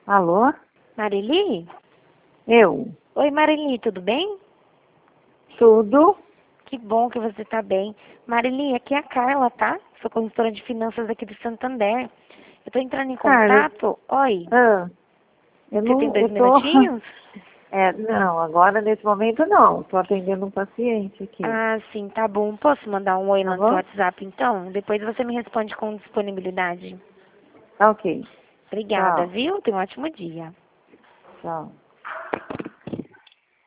Alô? Marili? Eu? Oi, Marili, tudo bem? Tudo? Que bom que você tá bem. Marili, aqui é a Carla, tá? Sou consultora de finanças aqui do Santander. Eu tô entrando em Carla, contato. Oi, eu você tem não, 2 eu tô... minutinhos? não, agora nesse momento não. Tô atendendo um paciente aqui. Ah, sim, tá bom. Posso mandar um oi Tá lá no seu bom? WhatsApp, então? Depois você me responde com disponibilidade. Tá ok. Obrigada, Tchau. viu? Tenha um ótimo dia. Tchau.